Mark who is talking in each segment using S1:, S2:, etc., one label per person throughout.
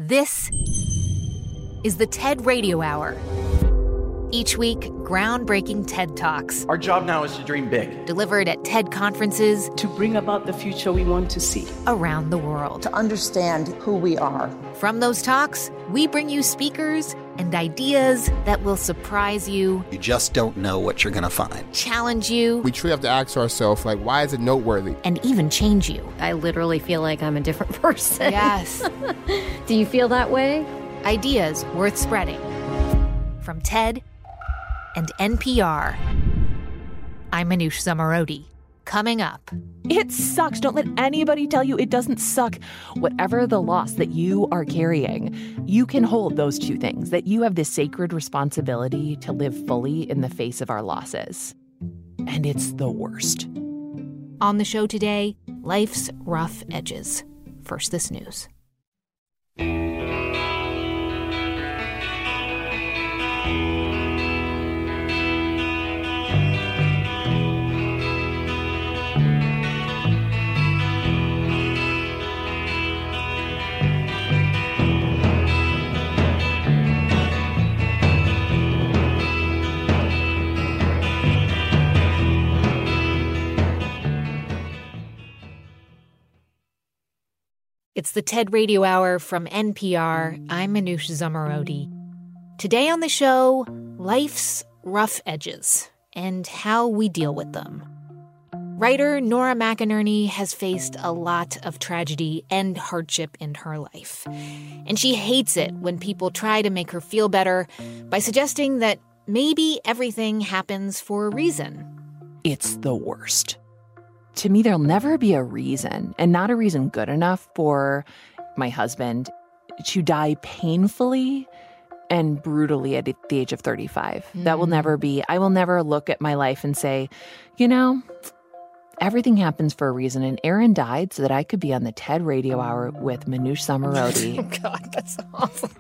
S1: This is the TED Radio Hour. Each week, groundbreaking TED Talks.
S2: Our job now is to dream big.
S1: Delivered at TED conferences.
S3: To bring about the future we want to see.
S1: Around the world.
S4: To understand who we are.
S1: From those talks, we bring you speakers and ideas that will surprise you.
S5: You just don't know what you're going to find.
S1: Challenge you.
S6: We truly have to ask ourselves, why is it noteworthy?
S1: And even change you.
S7: I literally feel like I'm a different person.
S1: Yes.
S7: Do you feel that way?
S1: Ideas worth spreading. From TED and NPR. I'm Manoush Zomorodi. Coming up.
S8: It sucks. Don't let anybody tell you it doesn't suck. Whatever the loss that you are carrying, you can hold those two things, that you have this sacred responsibility to live fully in the face of our losses. And it's the worst.
S1: On the show today, life's rough edges. First, this news. It's the TED Radio Hour from NPR. I'm Manoush Zomorodi. Today on the show, life's rough edges and how we deal with them. Writer Nora McInerny has faced a lot of tragedy and hardship in her life. And she hates it when people try to make her feel better by suggesting that maybe everything happens for a reason.
S8: It's the worst. To me, there'll never be a reason, and not a reason good enough for my husband to die painfully and brutally at the age of 35. That will never be. I will never look at my life and say, everything happens for a reason. And Aaron died so that I could be on the TED Radio Hour with Manoush Zomorodi.
S1: Oh, God, that's awful.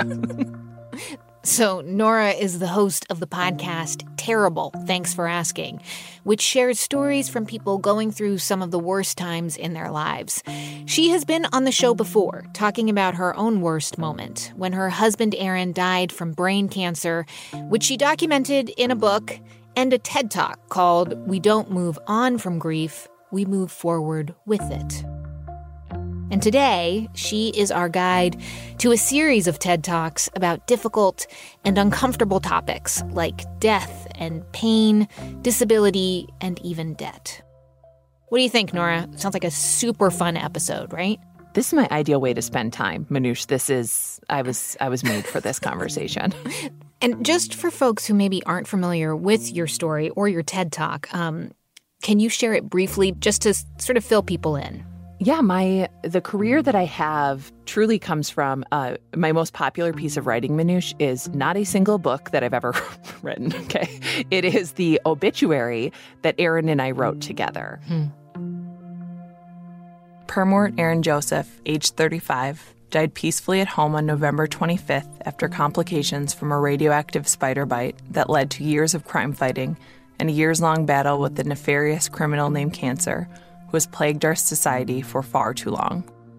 S1: So Nora is the host of the podcast Terrible, Thanks for Asking, which shares stories from people going through some of the worst times in their lives. She has been on the show before, talking about her own worst moment, when her husband Aaron died from brain cancer, which she documented in a book and a TED Talk called We Don't Move On from Grief, We Move Forward with It. And today, she is our guide to a series of TED Talks about difficult and uncomfortable topics like death and pain, disability, and even debt. What do you think, Nora? Sounds like a super fun episode, right?
S8: This is my ideal way to spend time, Manoush. I was made for this conversation.
S1: And just for folks who maybe aren't familiar with your story or your TED Talk, can you share it briefly just to sort of fill people in?
S8: Yeah, the career that I have truly comes from my most popular piece of writing, Manoush, is not a single book that I've ever written, okay? It is the obituary that Aaron and I wrote together.
S9: Permort Aaron Joseph, age 35, died peacefully at home on November 25th after complications from a radioactive spider bite that led to years of crime fighting and a years-long battle with the nefarious criminal named Cancer, who has plagued our society for far too long.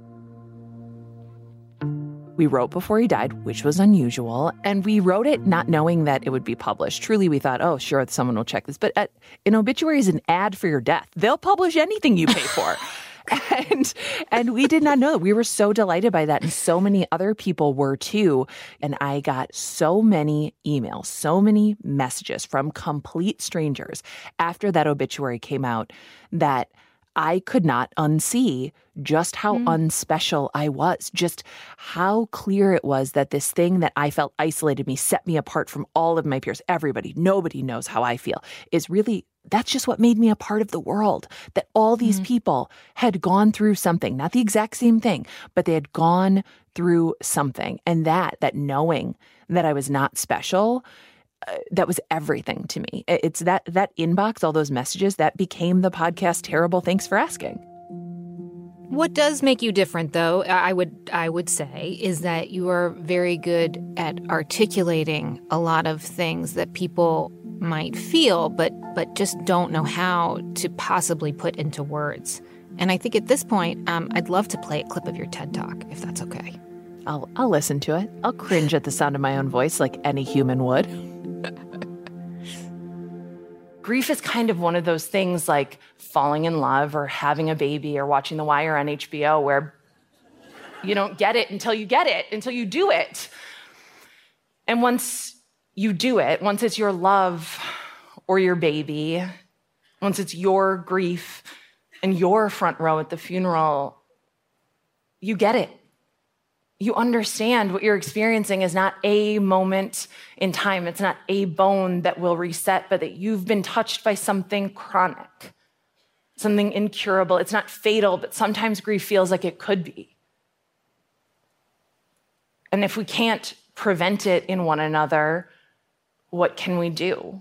S8: We wrote before he died, which was unusual, and we wrote it not knowing that it would be published. Truly, we thought, oh, sure, someone will check this. But an obituary is an ad for your death. They'll publish anything you pay for. And we did not know that. We were so delighted by that, and so many other people were too. And I got so many emails, so many messages from complete strangers after that obituary came out that I could not unsee just how unspecial I was, just how clear it was that this thing that I felt isolated me, set me apart from all of my peers, everybody, nobody knows how I feel, is really, that's just what made me a part of the world, that all these people had gone through something, not the exact same thing, but they had gone through something. And that knowing that I was not special, that was everything to me. It's that inbox, all those messages, that became the podcast Terrible, Thanks for Asking.
S1: What does make you different, though, I would say, is that you are very good at articulating a lot of things that people might feel, but just don't know how to possibly put into words. And I think at this point, I'd love to play a clip of your TED Talk, if that's okay.
S8: I'll listen to it. I'll cringe at the sound of my own voice like any human would. Grief is kind of one of those things like falling in love or having a baby or watching The Wire on HBO where you don't get it, until you do it. And once you do it, once it's your love or your baby, once it's your grief and your front row at the funeral, you get it. You understand what you're experiencing is not a moment in time. It's not a bone that will reset, but that you've been touched by something chronic, something incurable. It's not fatal, but sometimes grief feels like it could be. And if we can't prevent it in one another, what can we do?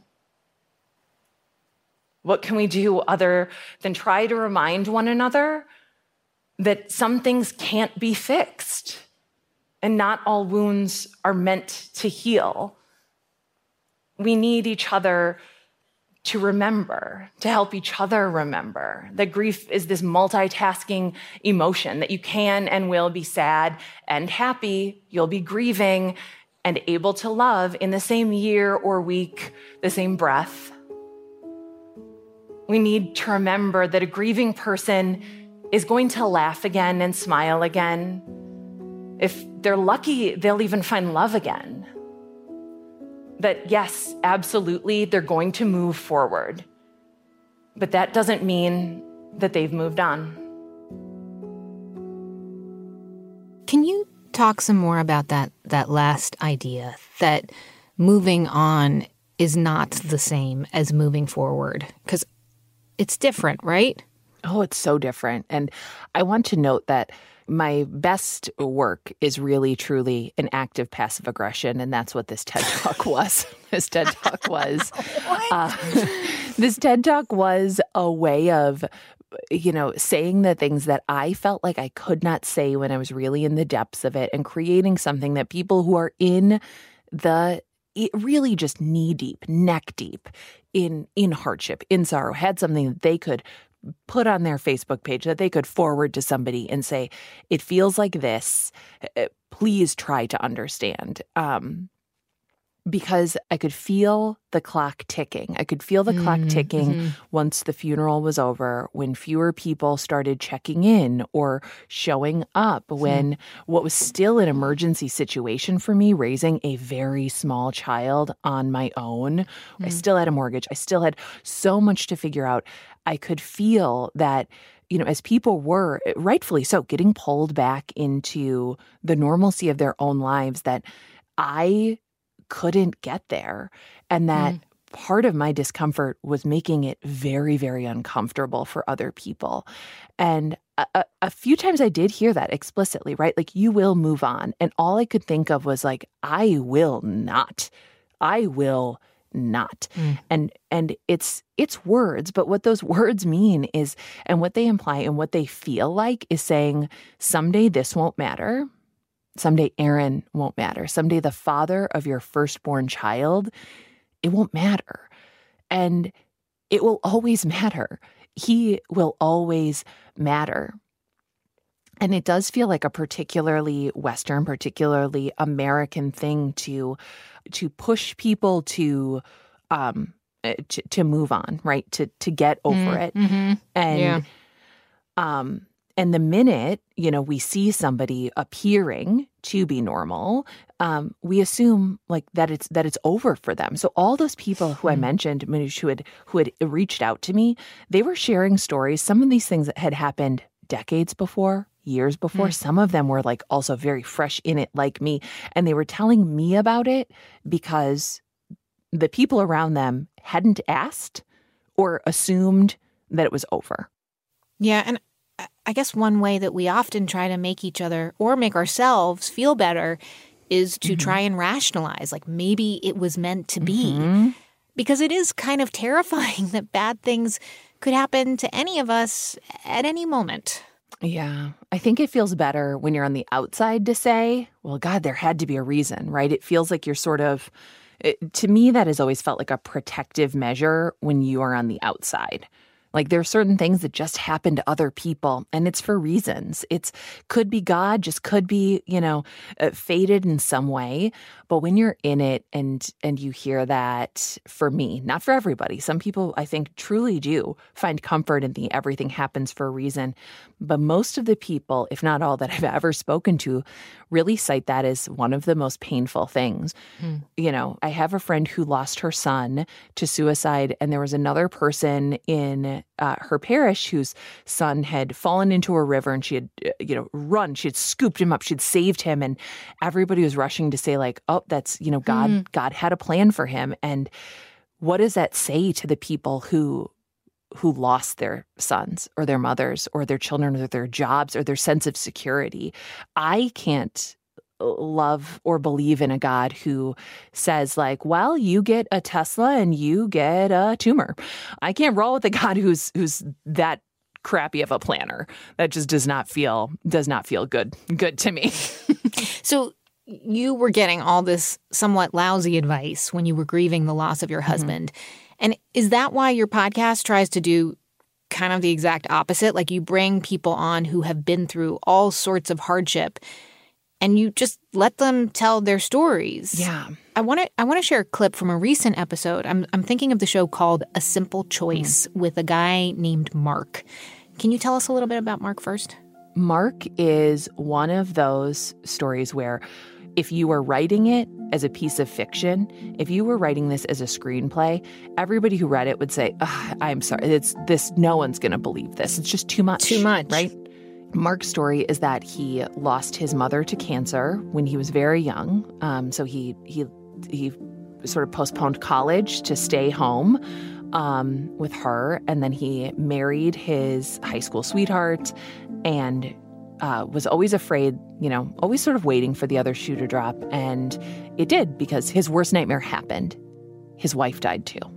S8: What can we do other than try to remind one another that some things can't be fixed? And not all wounds are meant to heal. We need each other to remember, to help each other remember that grief is this multitasking emotion, that you can and will be sad and happy, you'll be grieving and able to love in the same year or week, the same breath. We need to remember that a grieving person is going to laugh again and smile again. If they're lucky, they'll even find love again. That yes, absolutely, they're going to move forward. But that doesn't mean that they've moved on.
S1: Can you talk some more about that last idea, that moving on is not the same as moving forward? Because it's different, right?
S8: Oh, it's so different. And I want to note that my best work is really, truly an act of passive aggression, and that's what this TED Talk was. This TED Talk was a way of, saying the things that I felt like I could not say when I was really in the depths of it, and creating something that people who are in the really just knee deep, neck deep in hardship, in sorrow, had something that they could put on their Facebook page, that they could forward to somebody and say, it feels like this, please try to understand. Because I could feel the clock ticking. I could feel the clock ticking once the funeral was over, when fewer people started checking in or showing up, when what was still an emergency situation for me, raising a very small child on my own. I still had a mortgage. I still had so much to figure out. I could feel that, as people were, rightfully so, getting pulled back into the normalcy of their own lives, that I couldn't get there. And that part of my discomfort was making it very, very uncomfortable for other people. And a few times I did hear that explicitly, right? Like, you will move on. And all I could think of was like, I will not. And it's words, but what those words mean is, and what they imply and what they feel like is saying, someday this won't matter. Someday Aaron won't matter. Someday the father of your firstborn child, it won't matter. And it will always matter. He will always matter. And it does feel like a particularly Western, particularly American thing to push people to move on, right? To get over it. And the minute, we see somebody appearing to be normal, we assume like that it's over for them. So all those people who I mentioned, Manoush, who had reached out to me, they were sharing stories. Some of these things that had happened decades before, years before. Some of them were like also very fresh in it, like me. And they were telling me about it because the people around them hadn't asked or assumed that it was over.
S1: Yeah, and I guess one way that we often try to make each other or make ourselves feel better is to try and rationalize, like maybe it was meant to be. Because it is kind of terrifying that bad things could happen to any of us at any moment.
S8: Yeah, I think it feels better when you're on the outside to say, well, God, there had to be a reason, right? It feels like you're sort of, to me, that has always felt like a protective measure when you are on the outside. Like there are certain things that just happen to other people, and it's for reasons. It's could be God, just could be, fated in some way. But when you're in it and you hear that, for me, not for everybody, some people I think truly do find comfort in the everything happens for a reason. But most of the people, if not all that I've ever spoken to, really cite that as one of the most painful things. I have a friend who lost her son to suicide, and there was another person in her parish whose son had fallen into a river, and she had, run. She had scooped him up. She'd saved him, and everybody was rushing to say, like, oh, that's, God had a plan for him. And what does that say to the people who lost their sons or their mothers or their children or their jobs or their sense of security? I can't love or believe in a God who says, like, well, you get a Tesla and you get a tumor. I can't roll with a God who's that crappy of a planner. That just does not feel good to me.
S1: So you were getting all this somewhat lousy advice when you were grieving the loss of your husband. And is that why your podcast tries to do kind of the exact opposite? Like you bring people on who have been through all sorts of hardship and you just let them tell their stories.
S8: Yeah.
S1: I want to share a clip from a recent episode. I'm thinking of the show called A Simple Choice with a guy named Mark. Can you tell us a little bit about Mark first?
S8: Mark is one of those stories where if you were writing it as a piece of fiction, if you were writing this as a screenplay, everybody who read it would say, I'm sorry, no one's going to believe this. It's just too much.
S1: Too much.
S8: Right? Mark's story is that he lost his mother to cancer when he was very young. So he sort of postponed college to stay home with her. And then he married his high school sweetheart and was always afraid, always sort of waiting for the other shoe to drop. And it did, because his worst nightmare happened. His wife died too.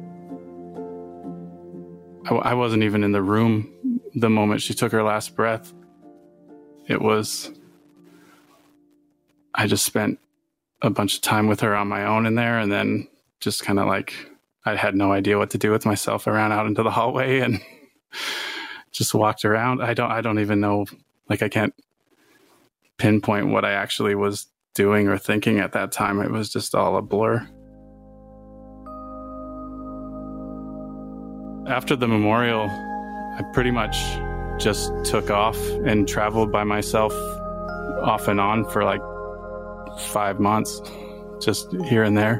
S2: I wasn't even in the room the moment she took her last breath. I just spent a bunch of time with her on my own in there, and then just kind of like, I had no idea what to do with myself. I ran out into the hallway and just walked around. I don't even know, like I can't pinpoint what I actually was doing or thinking at that time. It was just all a blur. After the memorial, I pretty much just took off and traveled by myself off and on for like 5 months, just here and there.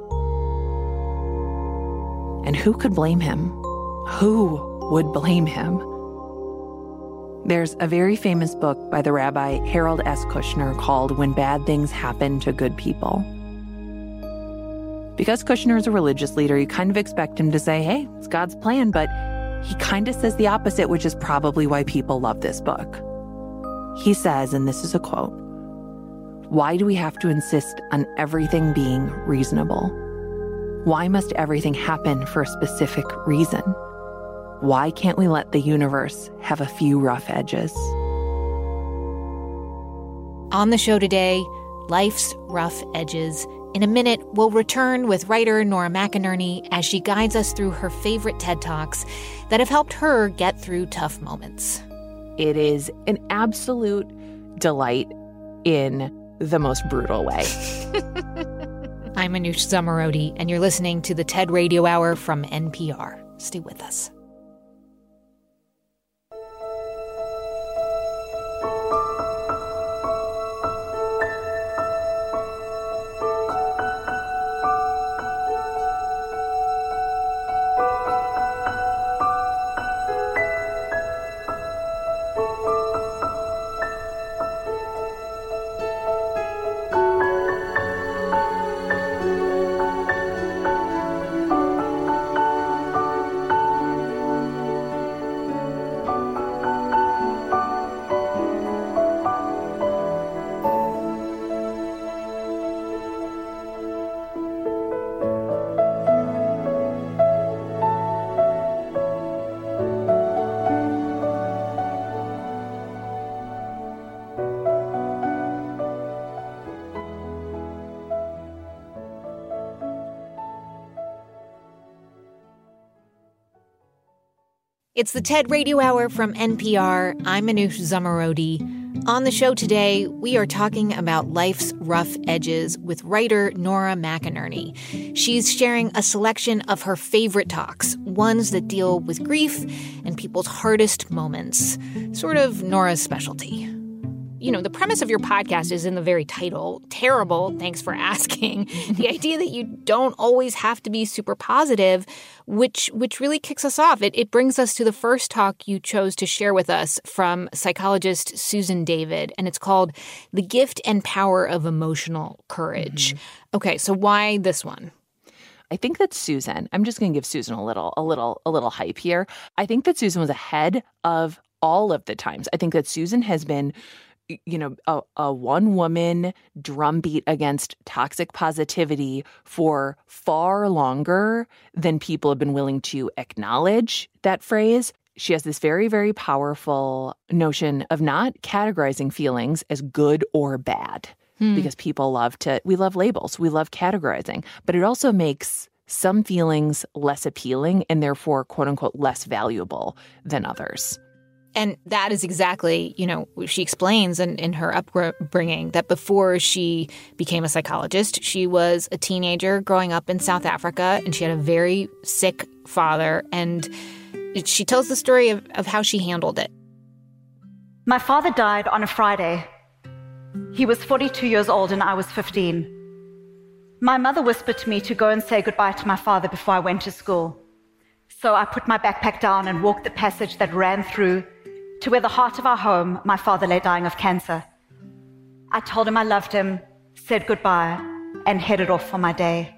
S8: And who could blame him? Who would blame him? There's a very famous book by the Rabbi Harold S. Kushner called When Bad Things Happen to Good People. Because Kushner is a religious leader, you kind of expect him to say, hey, it's God's plan, but he kind of says the opposite, which is probably why people love this book. He says, and this is a quote, "Why do we have to insist on everything being reasonable? Why must everything happen for a specific reason? Why can't we let the universe have a few rough edges?"
S1: On the show today, life's rough edges. In a minute, we'll return with writer Nora McInerney as she guides us through her favorite TED Talks that have helped her get through tough moments.
S8: It is an absolute delight in the most brutal way.
S1: I'm Anoush Zomorodi, and you're listening to the TED Radio Hour from NPR. Stay with us. It's the TED Radio Hour from NPR. I'm Manoush Zomorodi. On the show today, we are talking about life's rough edges with writer Nora McInerny. She's sharing a selection of her favorite talks, ones that deal with grief and people's hardest moments. Sort of Nora's specialty. You know, the premise of your podcast is in the very title, Terrible, Thanks for Asking. The idea that you don't always have to be super positive, which really kicks us off. It brings us to the first talk you chose to share with us from psychologist Susan David, and it's called The Gift and Power of Emotional Courage. Mm-hmm. Okay, so why this one?
S8: I think that Susan, I'm just going to give Susan a little hype here. I think that Susan was ahead of all of the times. I think that Susan has been a one-woman drumbeat against toxic positivity for far longer than people have been willing to acknowledge that phrase. She has this very, very powerful notion of not categorizing feelings as good or bad, because we love labels, we love categorizing, but it also makes some feelings less appealing and therefore, quote unquote, less valuable than others.
S1: And that is exactly, she explains in her upbringing that before she became a psychologist, she was a teenager growing up in South Africa, and she had a very sick father. And she tells the story of how she handled it.
S10: My father died on a Friday. He was 42 years old and I was 15. My mother whispered to me to go and say goodbye to my father before I went to school. So I put my backpack down and walked the passage that ran through to where the heart of our home, my father lay dying of cancer. I told him I loved him, said goodbye, and headed off for my day.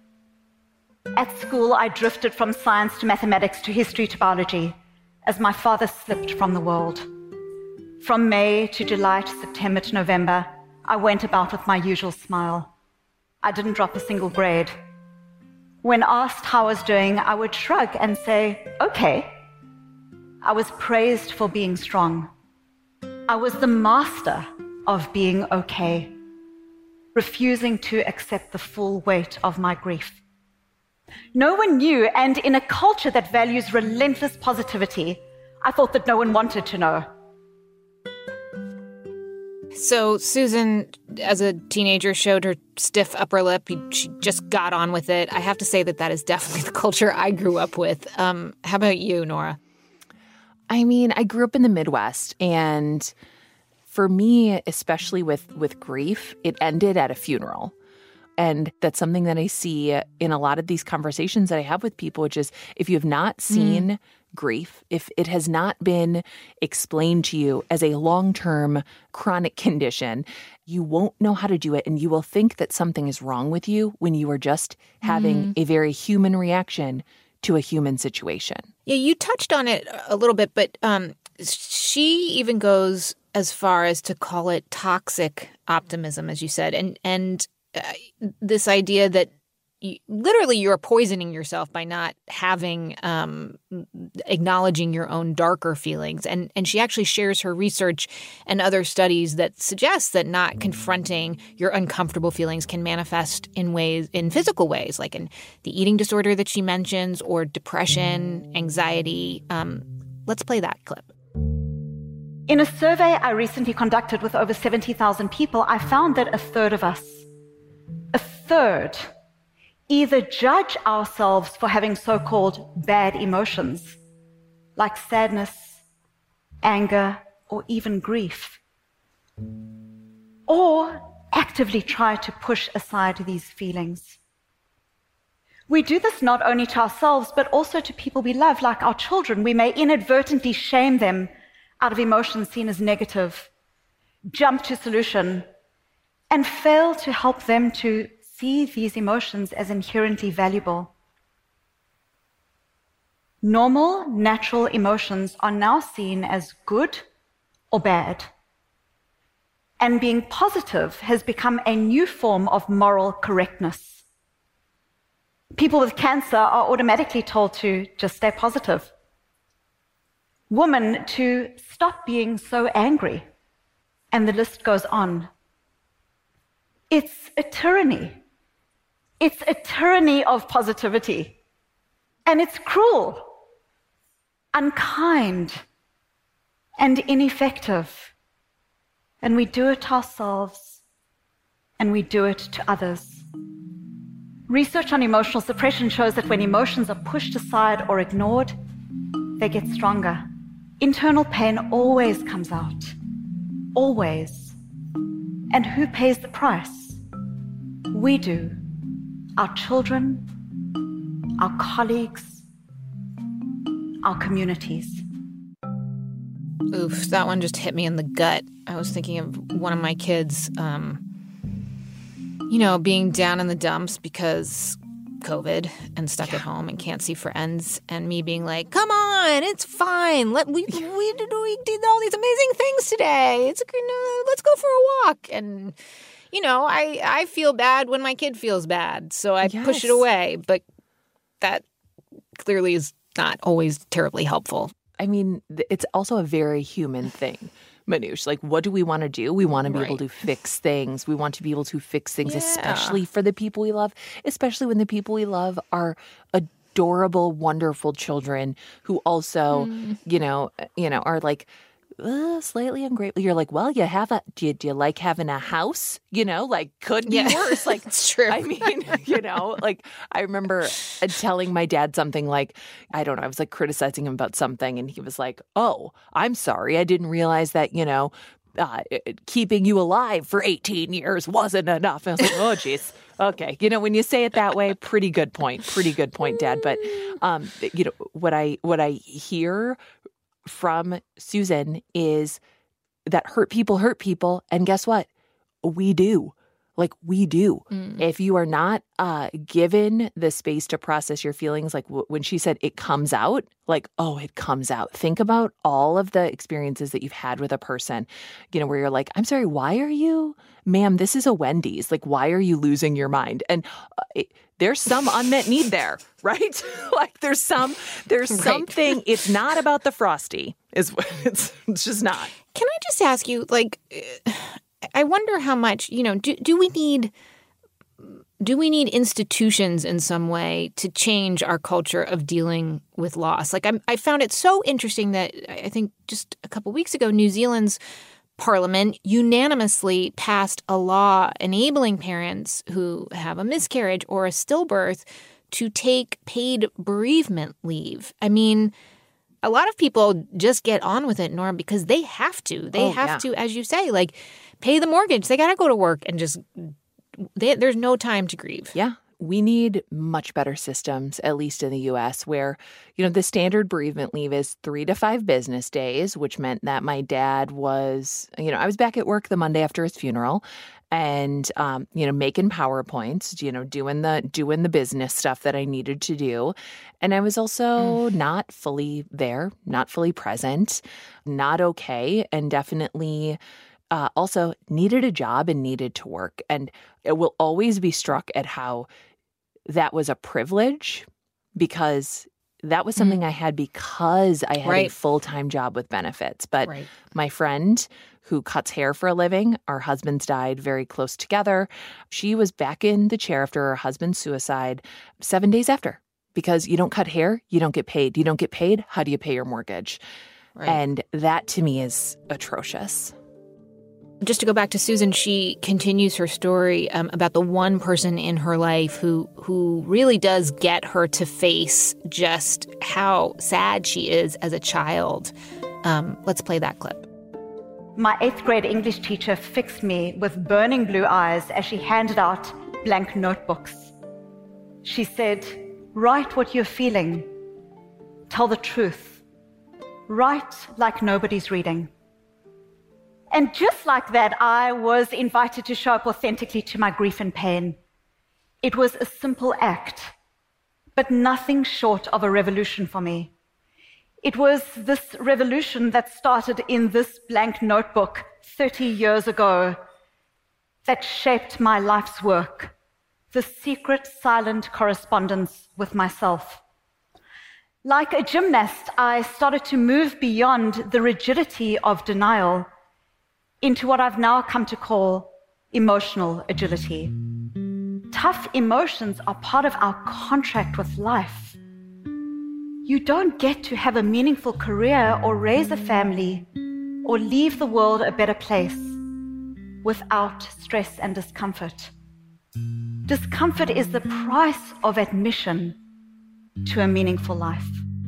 S10: At school, I drifted from science to mathematics to history to biology as my father slipped from the world. From May to July to September to November, I went about with my usual smile. I didn't drop a single grade. When asked how I was doing, I would shrug and say, okay. I was praised for being strong. I was the master of being okay, refusing to accept the full weight of my grief. No one knew, and in a culture that values relentless positivity, I thought that no one wanted to know.
S1: So Susan, as a teenager, showed her stiff upper lip. She just got on with it. I have to say that is definitely the culture I grew up with. How about you, Nora?
S8: I mean, I grew up in the Midwest, and for me, especially with grief, it ended at a funeral. And that's something that I see in a lot of these conversations that I have with people, which is if you have not seen grief, if it has not been explained to you as a long-term chronic condition, you won't know how to do it, and you will think that something is wrong with you when you are just having a very human reaction to a human situation.
S1: Yeah, you touched on it a little bit, but she even goes as far as to call it toxic optimism, as you said, and this idea that you're poisoning yourself by not having acknowledging your own darker feelings. And she actually shares her research and other studies that suggest that not confronting your uncomfortable feelings can manifest in physical ways, like in the eating disorder that she mentions, or depression, anxiety. Let's play that clip.
S10: In a survey I recently conducted with over 70,000 people, I found that a third of us, either judge ourselves for having so-called bad emotions, like sadness, anger, or even grief, or actively try to push aside these feelings. We do this not only to ourselves, but also to people we love, like our children. We may inadvertently shame them out of emotions seen as negative, jump to solution, and fail to help them to see these emotions as inherently valuable. Normal, natural emotions are now seen as good or bad. And being positive has become a new form of moral correctness. People with cancer are automatically told to just stay positive. Women to stop being so angry. And the list goes on. It's a tyranny. It's a tyranny of positivity. And it's cruel. unkind, and ineffective. And we do it to ourselves, and we do it to others. Research on emotional suppression shows that when emotions are pushed aside or ignored, they get stronger. Internal pain always comes out. Always. And who pays the price? We do. Our children, our colleagues, our communities.
S1: Oof, that one just hit me in the gut. I was thinking of one of my kids, being down in the dumps because COVID and stuck at home and can't see friends, and me being like, come on, it's fine. We did all these amazing things today. Let's go for a walk. And, I feel bad when my kid feels bad, so I push it away. But that clearly is not always terribly helpful.
S8: I mean, it's also a very human thing. Manoush, like, what do we want to do? We want to be able to fix things. We want to be able to fix things, especially for the people we love, especially when the people we love are adorable, wonderful children who also, are like slightly ungrateful. You're like, well, do you like having a house? Could be worse. Like,
S1: it's true.
S8: I mean, I remember telling my dad something like, I don't know, I was like criticizing him about something, and he was like, oh, I'm sorry. I didn't realize that, keeping you alive for 18 years wasn't enough. And I was like, oh, geez. Okay. When you say it that way, pretty good point, Dad. But, what I hear from Susan is that hurt people. And guess what? We do. We do. If you are not given the space to process your feelings, like when she said it comes out, it comes out. Think about all of the experiences that you've had with a person, where you're like, I'm sorry, why are you, ma'am, this is a Wendy's. Why are you losing your mind? And there's some unmet need there, right? There's something, it's not about the Frosty. It's just not.
S1: Can I just ask you, I wonder how much, do we need institutions in some way to change our culture of dealing with loss? I found it so interesting that I think just a couple weeks ago, New Zealand's Parliament unanimously passed a law enabling parents who have a miscarriage or a stillbirth to take paid bereavement leave. I mean, a lot of people just get on with it, Norm, because they have to. They have to, as you say, pay the mortgage. They got to go to work and there's no time to grieve.
S8: Yeah. We need much better systems, at least in the U.S., where, the standard bereavement leave is 3 to 5 business days, which meant that my dad was, I was back at work the Monday after his funeral and, making PowerPoints, doing the business stuff that I needed to do. And I was also not fully there, not fully present, not okay, and definitely also needed a job and needed to work. And it will always be struck at how that was a privilege, because that was something I had because I had a full-time job with benefits. But my friend who cuts hair for a living, our husbands died very close together. She was back in the chair after her husband's suicide 7 days after, because you don't cut hair, you don't get paid. You don't get paid, how do you pay your mortgage? And that to me is atrocious.
S1: Just to go back to Susan, she continues her story about the one person in her life who really does get her to face just how sad she is as a child. Let's play that clip.
S10: My 8th grade English teacher fixed me with burning blue eyes as she handed out blank notebooks. She said, write what you're feeling. Tell the truth. Write like nobody's reading. And just like that, I was invited to show up authentically to my grief and pain. It was a simple act, but nothing short of a revolution for me. It was this revolution that started in this blank notebook 30 years ago that shaped my life's work, the secret, silent correspondence with myself. Like a gymnast, I started to move beyond the rigidity of denial into what I've now come to call emotional agility. Tough emotions are part of our contract with life. You don't get to have a meaningful career or raise a family or leave the world a better place without stress and discomfort. Discomfort is the price of admission to a meaningful life.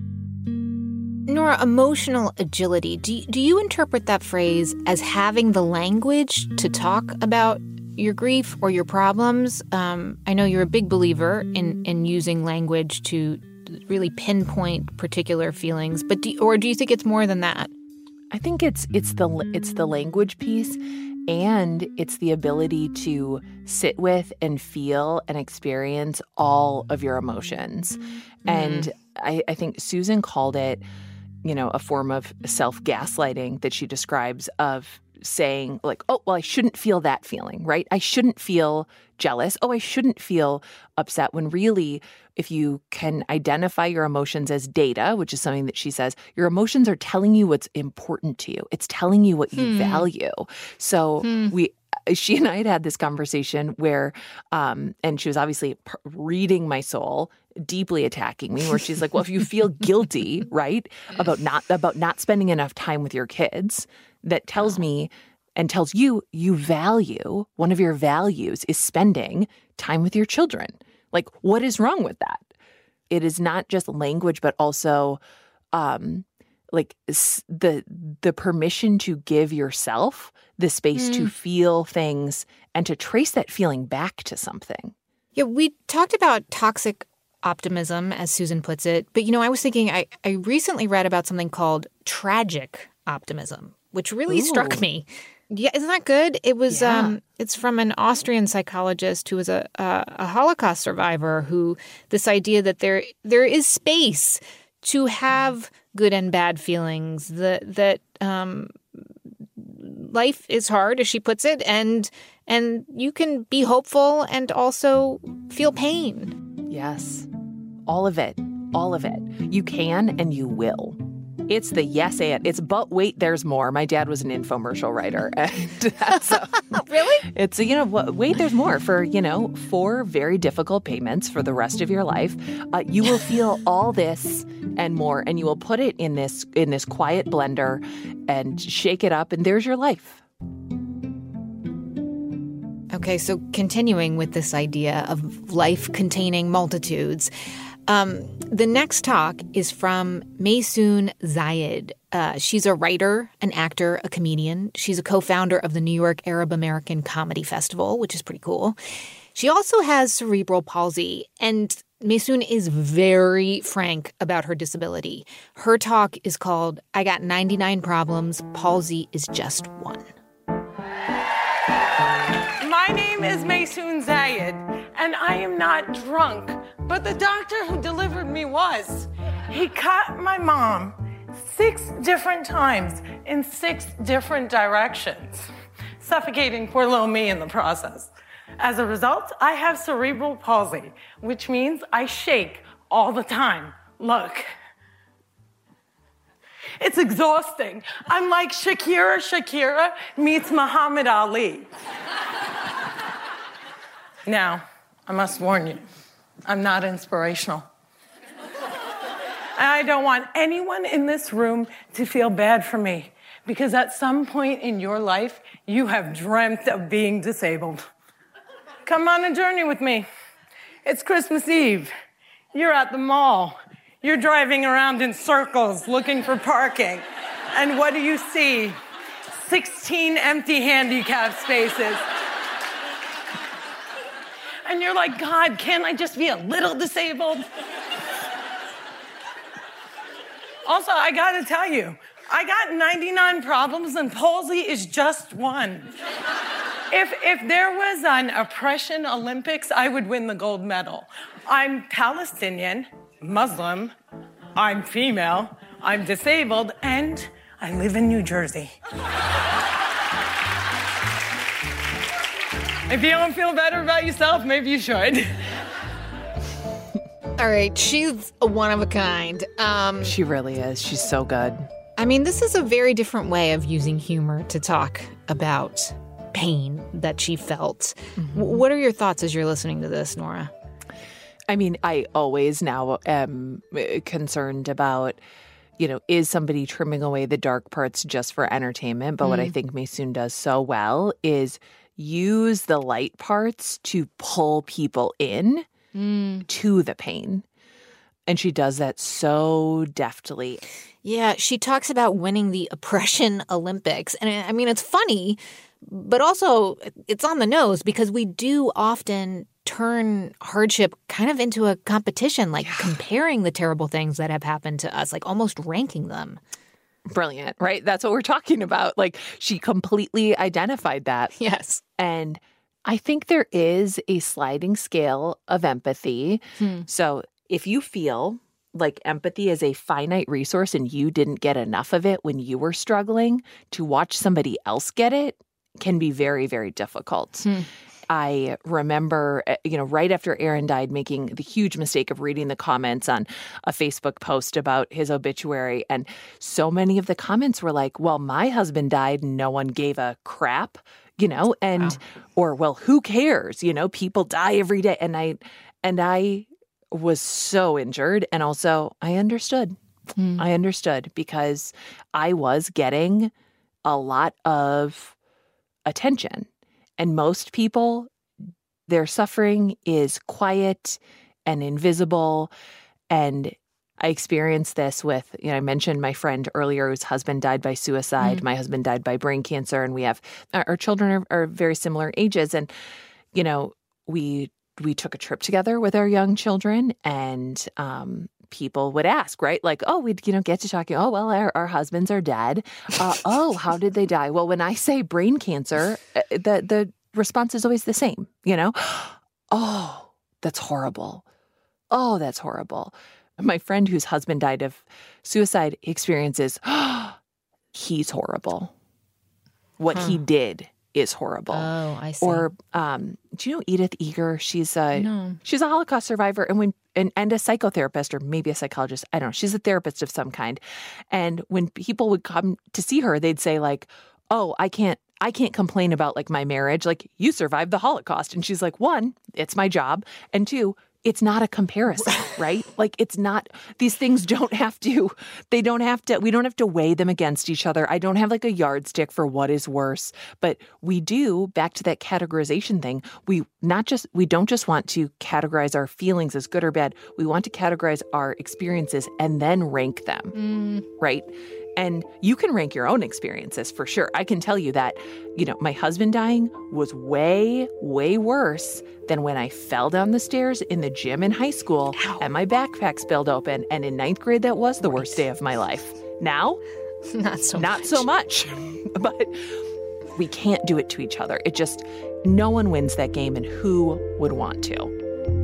S1: Nora, emotional agility, do you interpret that phrase as having the language to talk about your grief or your problems? I know you're a big believer in using language to really pinpoint particular feelings, but do you think it's more than that?
S8: I think it's the language piece, and it's the ability to sit with and feel and experience all of your emotions. And I think Susan called it, a form of self-gaslighting that she describes, of saying like, oh, well, I shouldn't feel that feeling, right? I shouldn't feel jealous. Oh, I shouldn't feel upset, when really, if you can identify your emotions as data, which is something that she says, your emotions are telling you what's important to you. It's telling you what you value. So she and I had this conversation where, and she was obviously reading my soul, deeply attacking me, where she's like, well, if you feel guilty, right, about not spending enough time with your kids, that tells me and tells you value, one of your values is spending time with your children. Like, what is wrong with that? It is not just language, but also like the permission to give yourself the space to feel things and to trace that feeling back to something.
S1: Yeah, we talked about toxic optimism, as Susan puts it. But, I was thinking, I recently read about something called tragic optimism, which really struck me. Yeah, isn't that good? It was. It's from an Austrian psychologist who was a Holocaust survivor. Who this idea that there is space to have good and bad feelings. That life is hard, as she puts it, and you can be hopeful and also feel pain.
S8: Yes, all of it, You can and you will. It's the yes and. It's but wait, there's more. My dad was an infomercial writer. And that's
S1: really?
S8: It's, wait, there's more for, 4 very difficult payments for the rest of your life. You will feel all this and more, and you will put it in this quiet blender and shake it up, and there's your life.
S1: Okay, so continuing with this idea of life containing multitudes, the next talk is from Maysoon Zayed. She's a writer, an actor, a comedian. She's a co-founder of the New York Arab American Comedy Festival, which is pretty cool. She also has cerebral palsy, and Maysoon is very frank about her disability. Her talk is called I Got 99 Problems, Palsy is Just One.
S11: My name is Maysoon Zayed, and I am not drunk, but the doctor who delivered me was. He cut my mom 6 different times in 6 different directions, suffocating poor little me in the process. As a result, I have cerebral palsy, which means I shake all the time. Look. It's exhausting. I'm like Shakira meets Muhammad Ali. Now, I must warn you, I'm not inspirational. I don't want anyone in this room to feel bad for me, because at some point in your life, you have dreamt of being disabled. Come on a journey with me. It's Christmas Eve. You're at the mall. You're driving around in circles looking for parking. And what do you see? 16 empty handicap spaces. And you're like, God, can't I just be a little disabled? Also, I gotta tell you, I got 99 problems and palsy is just one. If there was an oppression Olympics, I would win the gold medal. I'm Palestinian, Muslim, I'm female, I'm disabled, and I live in New Jersey. If you don't feel better about yourself, maybe you should.
S1: All right, she's a one of a kind.
S8: She really is. She's so good.
S1: I mean, this is a very different way of using humor to talk about pain that she felt. Mm-hmm. What are your thoughts as you're listening to this, Nora?
S8: I mean, I always now am concerned about, is somebody trimming away the dark parts just for entertainment? But what I think Maysoon does so well is use the light parts to pull people in to the pain. And she does that so deftly.
S1: Yeah, she talks about winning the Oppression Olympics. And I mean, it's funny, but also it's on the nose because we do often turn hardship kind of into a competition, like comparing the terrible things that have happened to us, like almost ranking them.
S8: Brilliant, right? That's what we're talking about. Like, she completely identified that.
S1: Yes.
S8: And I think there is a sliding scale of empathy. So if you feel like empathy is a finite resource and you didn't get enough of it when you were struggling, to watch somebody else get it can be very, very difficult. I remember, right after Aaron died, making the huge mistake of reading the comments on a Facebook post about his obituary. And so many of the comments were like, well, my husband died and no one gave a crap, or, well, who cares? People die every day. And I was so injured. And also I understood. I understood because I was getting a lot of attention. And most people, their suffering is quiet and invisible. And I experienced this with, I mentioned my friend earlier whose husband died by suicide. My husband died by brain cancer. And we have, our children are very similar ages. And, we took a trip together with our young children and people would ask, right? Like, oh, we'd, get to talking. Oh, well, our husbands are dead. Oh, how did they die? Well, when I say brain cancer, the response is always the same, Oh, that's horrible. Oh, that's horrible. My friend whose husband died of suicide experiences, he's horrible. What he did is horrible.
S1: Oh, I see.
S8: Or do you know Edith Eger? She's a Holocaust survivor and a psychotherapist, or maybe a psychologist. I don't know. She's a therapist of some kind. And when people would come to see her, they'd say like, "Oh, I can't complain about like my marriage. Like, you survived the Holocaust." And she's like, 1, it's my job, and 2, it's not a comparison, right? Like, it's not, these things we don't have to weigh them against each other. I don't have like a yardstick for what is worse, but we do, back to that categorization thing, we don't just want to categorize our feelings as good or bad. We want to categorize our experiences and then rank them, right? And you can rank your own experiences for sure. I can tell you that, my husband dying was way, way worse than when I fell down the stairs in the gym in high school and my backpack spilled open. And in 9th grade, that was the worst day of my life. Now, not so much. But we can't do it to each other. It just, no one wins that game, and who would want to?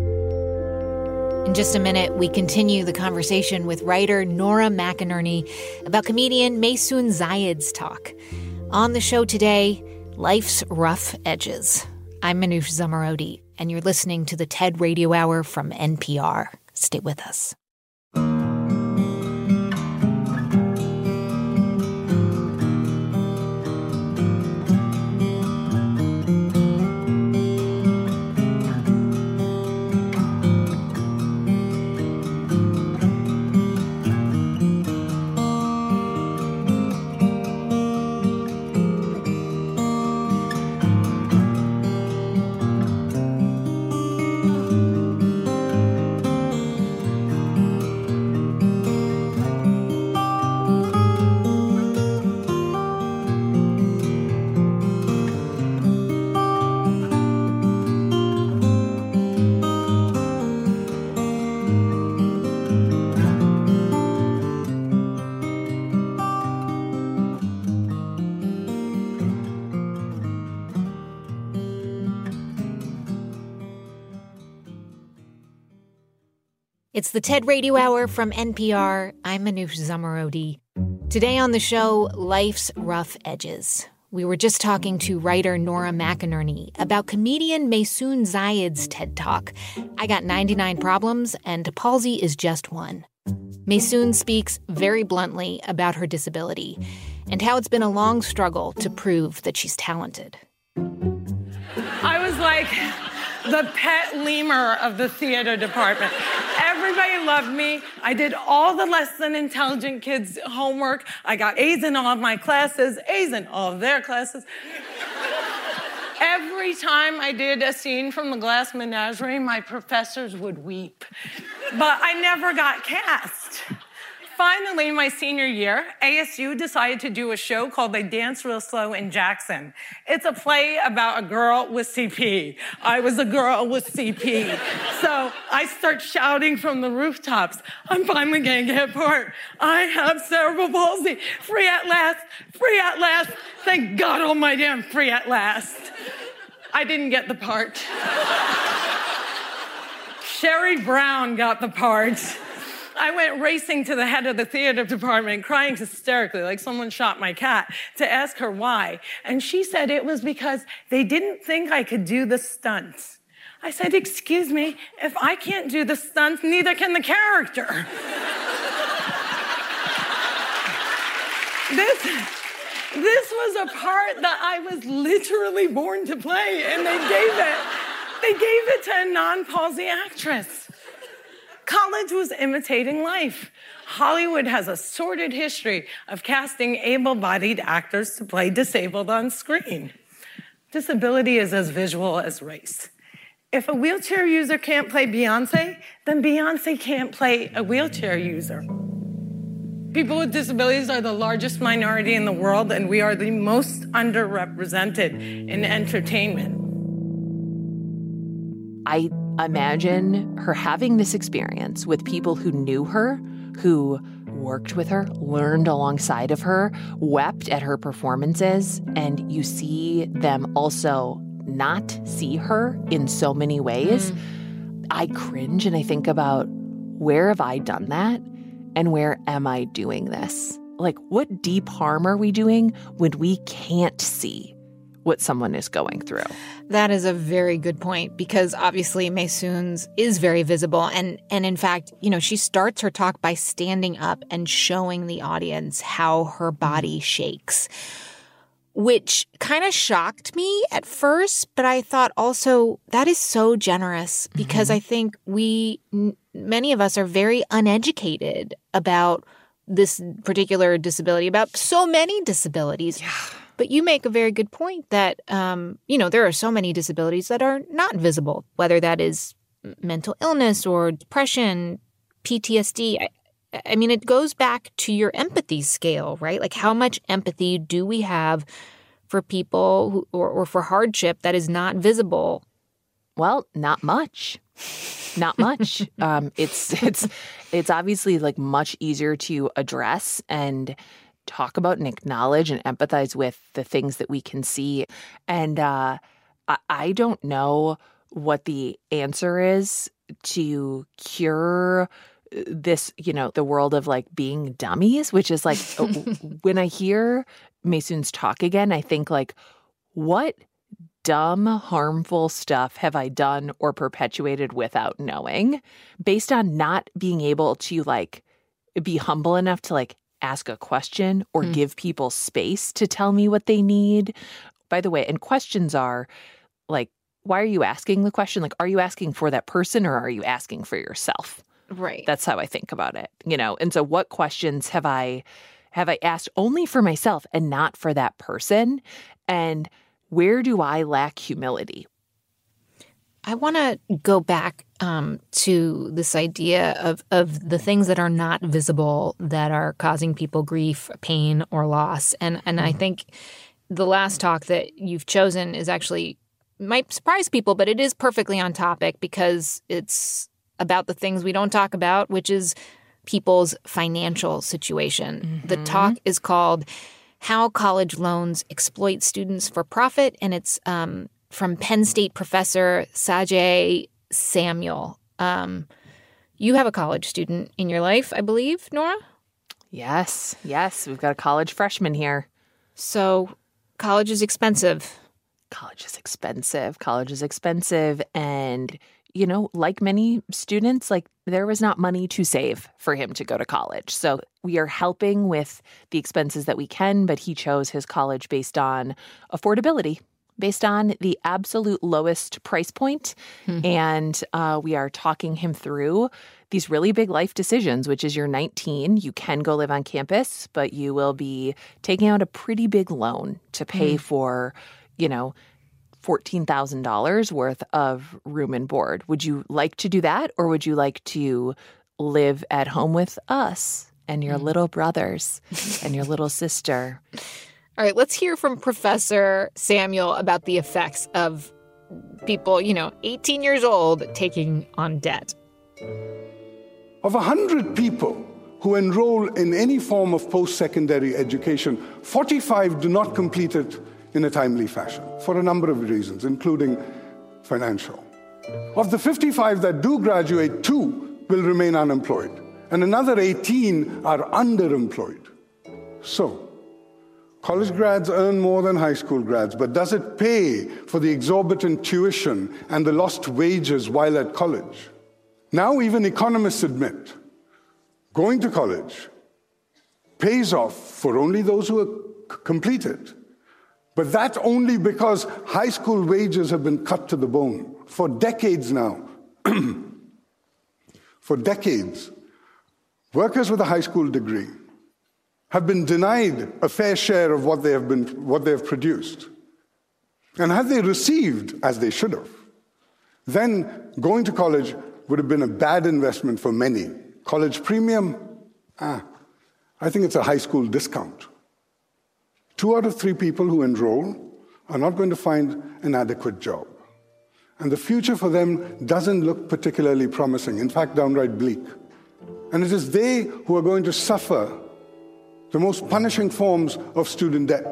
S1: In just a minute, we continue the conversation with writer Nora McInerney about comedian Maysoon Zayed's talk. On the show today, Life's Rough Edges. I'm Manoush Zomorodi, and you're listening to the TED Radio Hour from NPR. Stay with us. It's the TED Radio Hour from NPR. I'm Manoush Zomorodi. Today on the show, Life's Rough Edges. We were just talking to writer Nora McInerney about comedian Maysoon Zayed's TED Talk. I got 99 problems, and palsy is just one. Maysoon speaks very bluntly about her disability and how it's been a long struggle to prove that she's talented.
S11: I was like, the pet lemur of the theater department. Everybody loved me. I did all the less than intelligent kids' homework. I got A's in all of my classes, A's in all of their classes. Every time I did a scene from The Glass Menagerie, my professors would weep. But I never got cast. Finally, my senior year, ASU decided to do a show called They Dance Real Slow in Jackson. It's a play about a girl with CP. I was a girl with CP. So I start shouting from the rooftops, I'm finally gonna get a part. I have cerebral palsy. Free at last, free at last. Thank God almighty I'm free at last. I didn't get the part. Sherry Brown got the part. I went racing to the head of the theater department, crying hysterically like someone shot my cat, to ask her why. And she said it was because they didn't think I could do the stunts. I said, excuse me, if I can't do the stunts, neither can the character. This was a part that I was literally born to play, and they gave it to a non-palsy actress. College was imitating life. Hollywood has a sordid history of casting able-bodied actors to play disabled on screen. Disability is as visual as race. If a wheelchair user can't play Beyoncé, then Beyoncé can't play a wheelchair user. People with disabilities are the largest minority in the world, and we are the most underrepresented in entertainment.
S8: I imagine her having this experience with people who knew her, who worked with her, learned alongside of her, wept at her performances, and you see them also not see her in so many ways. I cringe and I think about, where have I done that? And where am I doing this? Like, what deep harm are we doing when we can't see what someone is going through?
S1: That is a very good point, because obviously Maysoon's is very visible. And in fact, you know, she starts her talk by standing up and showing the audience how her body shakes, which kind of shocked me at first. But I thought also that is so generous, because I think many of us are very uneducated about this particular disability, about so many disabilities. Yeah. But you make a very good point that, there are so many disabilities that are not visible, whether that is mental illness or depression, PTSD. I mean, it goes back to your empathy scale, right? Like, how much empathy do we have for people or for hardship that is not visible?
S8: Well, not much. Not much. It's obviously like much easier to address and talk about and acknowledge and empathize with the things that we can see. And I don't know what the answer is to cure this, the world of like being dummies, which is like, when I hear Maysoon's talk again, I think like, what dumb, harmful stuff have I done or perpetuated without knowing, based on not being able to like be humble enough to like ask a question or give people space to tell me what they need. By the way, and questions are like, why are you asking the question? Like, are you asking for that person or are you asking for yourself?
S1: Right.
S8: That's how I think about it, And so what questions have I asked only for myself and not for that person? And where do I lack humility?
S1: I want to go back to this idea of the things that are not visible that are causing people grief, pain, or loss. And I think the last talk that you've chosen is actually might surprise people, but it is perfectly on topic, because it's about the things we don't talk about, which is people's financial situation. The talk is called How College Loans Exploit Students for Profit, and it's from Penn State professor Sajay Samuel. You have a college student in your life, I believe, Nora?
S8: Yes. We've got a college freshman here.
S1: So college is expensive.
S8: College is expensive. And, like many students, like there was not money to save for him to go to college. So we are helping with the expenses that we can, but he chose his college based on affordability. based on the absolute lowest price point. And we are talking him through these really big life decisions, which is you're 19, you can go live on campus, but you will be taking out a pretty big loan to pay for, $14,000 worth of room and board. Would you like to do that, or would you like to live at home with us and your little brothers and your little sister?
S1: All right, let's hear from Professor Samuel about the effects of people, 18 years old taking on debt.
S12: Of 100 people who enroll in any form of post-secondary education, 45 do not complete it in a timely fashion for a number of reasons, including financial. Of the 55 that do graduate, 2 will remain unemployed, and another 18 are underemployed. So, college grads earn more than high school grads, but does it pay for the exorbitant tuition and the lost wages while at college? Now even economists admit going to college pays off for only those who complete it. But that only because high school wages have been cut to the bone for decades now. For decades, workers with a high school degree have been denied a fair share of what they have produced. And had they received, as they should have, then going to college would have been a bad investment for many. College premium? I think it's a high school discount. 2 out of 3 people who enroll are not going to find an adequate job. And the future for them doesn't look particularly promising, in fact, downright bleak. And it is they who are going to suffer the most punishing forms of student debt.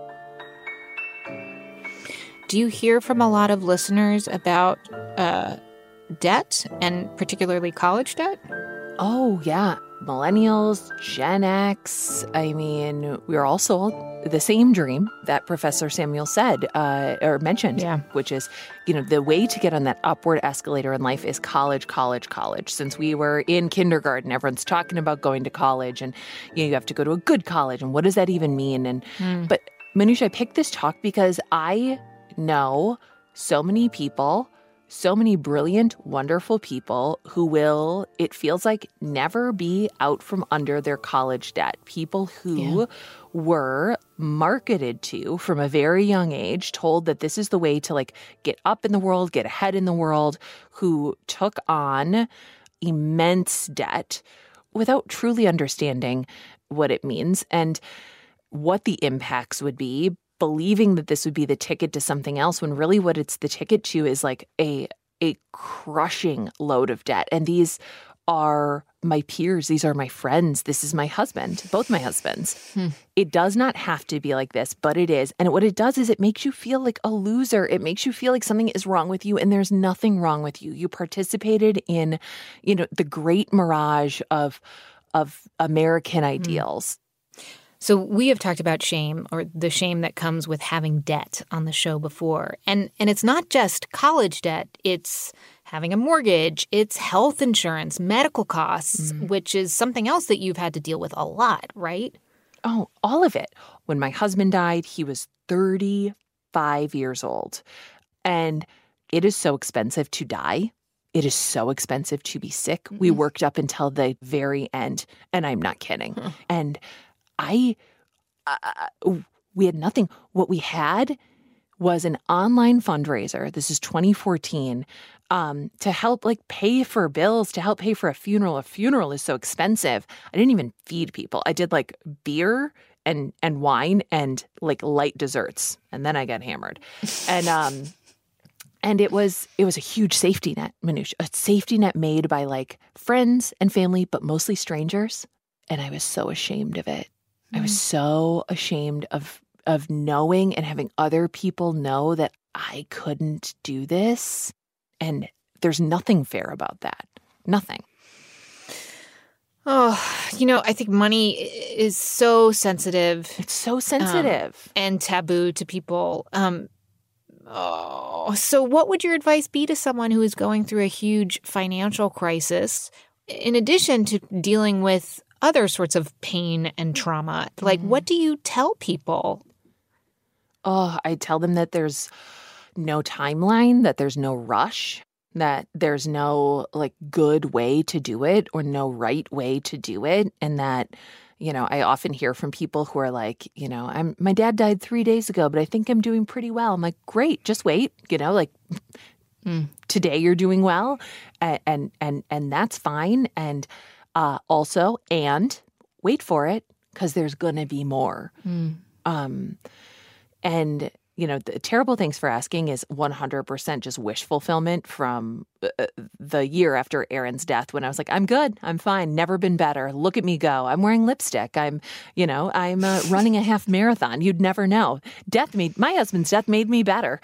S1: Do you hear from a lot of listeners about debt, and particularly college debt?
S8: Oh, yeah. Millennials, Gen X. I mean, we are all sold the same dream that Professor Samuel said or mentioned, which is, the way to get on that upward escalator in life is college, college, college. Since we were in kindergarten, everyone's talking about going to college, and you have to go to a good college, and what does that even mean? But Manoush, I picked this talk because I know so many people, so many brilliant, wonderful people who will, it feels like, never be out from under their college debt. People who were marketed to from a very young age, told that this is the way to get up in the world, get ahead in the world, who took on immense debt without truly understanding what it means and what the impacts would be, believing that this would be the ticket to something else, when really what it's the ticket to is a crushing load of debt. And these are my peers. These are my friends. This is my husband, both my husbands. It does not have to be like this, but it is. And what it does is it makes you feel like a loser. It makes you feel like something is wrong with you, and there's nothing wrong with you. You participated in, the great mirage of American ideals.
S1: So we have talked about shame, or the shame that comes with having debt, on the show before. And it's not just college debt. It's having a mortgage. It's health insurance, medical costs, which is something else that you've had to deal with a lot, right?
S8: Oh, all of it. When my husband died, he was 35 years old. And it is so expensive to die. It is so expensive to be sick. We worked up until the very end, and I'm not kidding. And we had nothing. What we had was an online fundraiser. This is 2014, to help pay for bills, to help pay for a funeral. A funeral is so expensive. I didn't even feed people. I did beer and wine and light desserts, and then I got hammered. And it was a huge safety net, Manoush, a safety net made by friends and family, but mostly strangers. And I was so ashamed of it. I was so ashamed of knowing and having other people know that I couldn't do this. And there's nothing fair about that. Nothing.
S1: Oh, I think money is so sensitive.
S8: It's so sensitive.
S1: And taboo to people. So what would your advice be to someone who is going through a huge financial crisis, in addition to dealing with other sorts of pain and trauma? What do you tell people?
S8: I tell them that there's no timeline, that there's no rush, that there's no like good way to do it or no right way to do it. And that, I often hear from people who are like, my dad died 3 days ago, but I think I'm doing pretty well. I'm like, great, just wait, today you're doing well, and that's fine. And also, and wait for it, because there's going to be more. And, the terrible things for asking is 100% just wish fulfillment from the year after Aaron's death, when I was like, I'm good, I'm fine, never been better. Look at me go. I'm wearing lipstick. I'm running a half marathon. You'd never know. My husband's death made me better.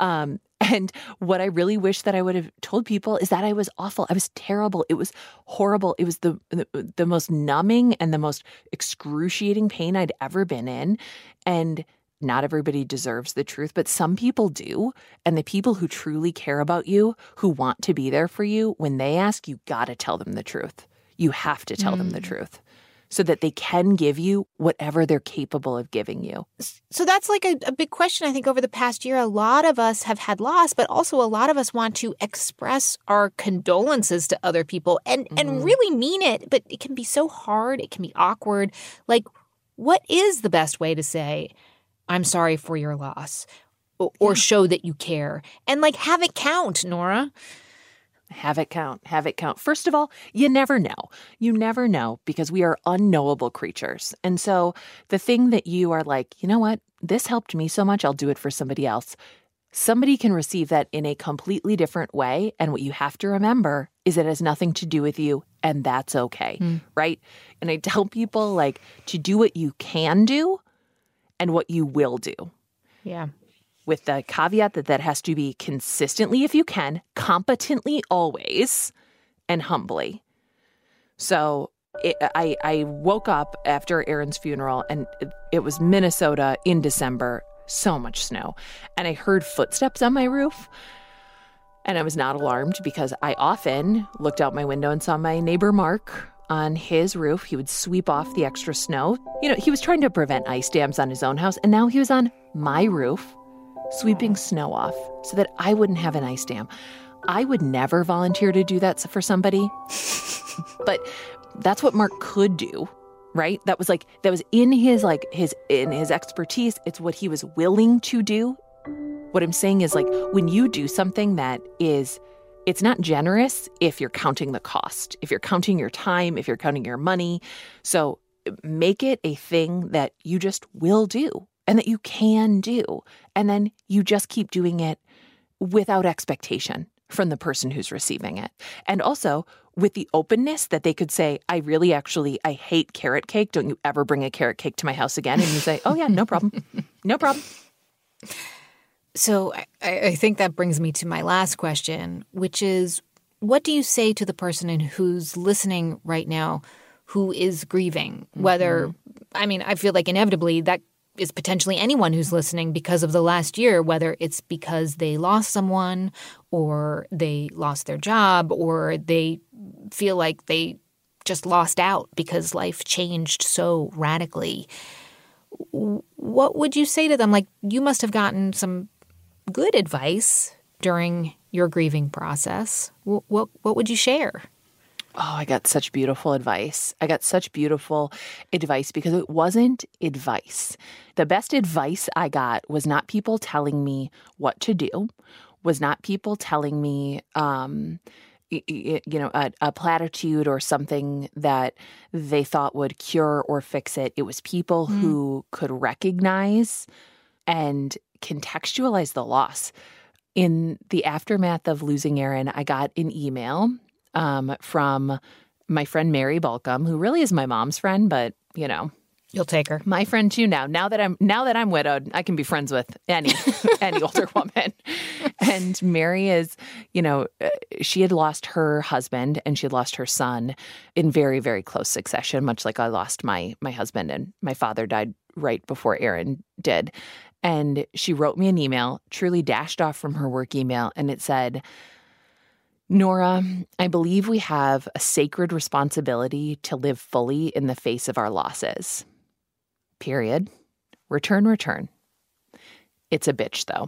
S8: And what I really wish that I would have told people is that I was awful. I was terrible. It was horrible. It was the most numbing and the most excruciating pain I'd ever been in. And not everybody deserves the truth, but some people do. And the people who truly care about you, who want to be there for you, when they ask, you got to tell them the truth. You have to tell them the truth, so that they can give you whatever they're capable of giving you.
S1: So that's like a big question, I think, over the past year. A lot of us have had loss, but also a lot of us want to express our condolences to other people and really mean it. But it can be so hard. It can be awkward. Like, what is the best way to say, I'm sorry for your loss, or show that you care? And like, have it count, Nora.
S8: Have it count. Have it count. First of all, you never know. You never know, because we are unknowable creatures. And so the thing that you are like, you know what, this helped me so much, I'll do it for somebody else. Somebody can receive that in a completely different way. And what you have to remember is it has nothing to do with you, and that's okay, right? And I tell people, like, to do what you can do and what you will do.
S1: Yeah. With
S8: the caveat that has to be consistently, if you can, competently always, and humbly. So I woke up after Aaron's funeral, and it was Minnesota in December, so much snow. And I heard footsteps on my roof. And I was not alarmed, because I often looked out my window and saw my neighbor Mark on his roof. He would sweep off the extra snow. He was trying to prevent ice dams on his own house. And now he was on my roof, sweeping snow off so that I wouldn't have an ice dam. I would never volunteer to do that for somebody. But that's what Mark could do, right? That was in his expertise. It's what he was willing to do. What I'm saying is, like, when you do something that is, it's not generous if you're counting the cost, if you're counting your time, if you're counting your money. So make it a thing that you just will do and that you can do. And then you just keep doing it without expectation from the person who's receiving it. And also with the openness that they could say, I hate carrot cake. Don't you ever bring a carrot cake to my house again? And you say, oh yeah, no problem. No problem.
S1: So I think that brings me to my last question, which is, what do you say to the person who's listening right now who is grieving? Whether, I feel like inevitably that is potentially anyone who's listening because of the last year, whether it's because they lost someone or they lost their job or they feel like they just lost out because life changed so radically. What would you say to them? Like, you must have gotten some good advice during your grieving process. What would you share?
S8: Oh, I got such beautiful advice. Because it wasn't advice. The best advice I got was not people telling me what to do, was not people telling me, a platitude or something that they thought would cure or fix it. It was people who could recognize and contextualize the loss. In the aftermath of losing Aaron, I got an email from my friend Mary Balcom, who really is my mom's friend, but
S1: you'll take her.
S8: My friend too now. Now that I'm widowed, I can be friends with any older woman. And Mary is, she had lost her husband and she had lost her son in very, very close succession, much like I lost my husband, and my father died right before Aaron did. And she wrote me an email, truly dashed off from her work email, and it said, Nora, I believe we have a sacred responsibility to live fully in the face of our losses. Period. Return. It's a bitch, though.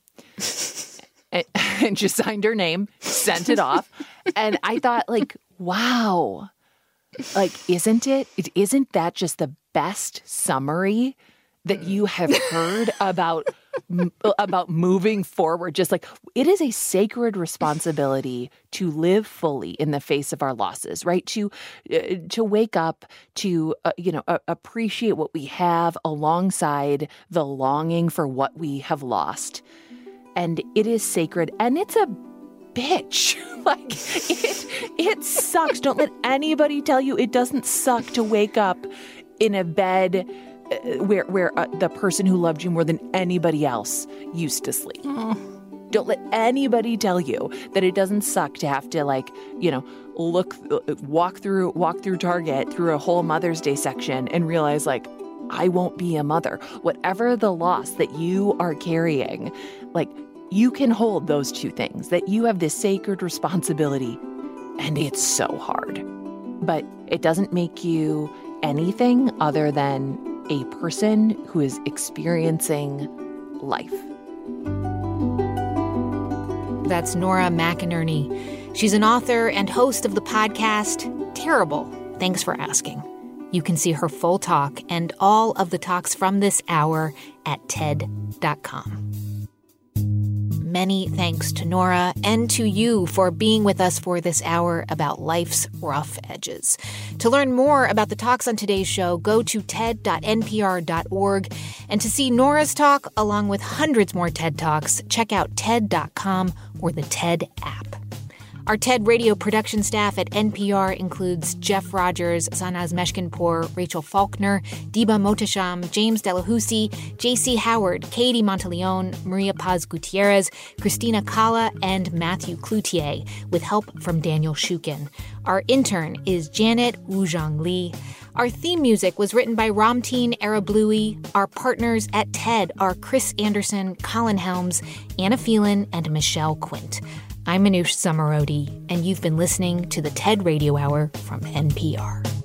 S8: And she signed her name, sent it off. And I thought, like, wow. Like, isn't that just the best summary that you have heard about moving forward? Just like, it is a sacred responsibility to live fully in the face of our losses, right? To wake up, to appreciate what we have alongside the longing for what we have lost. And it is sacred, and it's a bitch. Like, it sucks. Don't let anybody tell you it doesn't suck to wake up in a bed where the person who loved you more than anybody else used to sleep. Don't let anybody tell you that it doesn't suck to have to, like, walk through Target, through a whole Mother's Day section and realize, like, I won't be a mother. Whatever the loss that you are carrying, like, you can hold those two things, that you have this sacred responsibility, and it's so hard. But it doesn't make you anything other than a person who is experiencing life.
S1: That's Nora McInerney. She's an author and host of the podcast Terrible, Thanks for Asking. You can see her full talk and all of the talks from this hour at TED.com. Many thanks to Nora and to you for being with us for this hour about life's rough edges. To learn more about the talks on today's show, go to TED.npr.org. And to see Nora's talk, along with hundreds more TED Talks, check out TED.com or the TED app. Our TED Radio production staff at NPR includes Jeff Rogers, Sanaz Meshkinpour, Rachel Faulkner, Diba Mohtasham, James Delahousie, J.C. Howard, Katie Monteleone, Maria Paz Gutierrez, Christina Calla, and Matthew Cloutier, with help from Daniel Shukin. Our intern is Janet Woo-Jong Lee. Our theme music was written by Ramteen Arablouei. Our partners at TED are Chris Anderson, Colin Helms, Anna Phelan, and Michelle Quint. I'm Manoush Zomorodi, and you've been listening to the TED Radio Hour from NPR.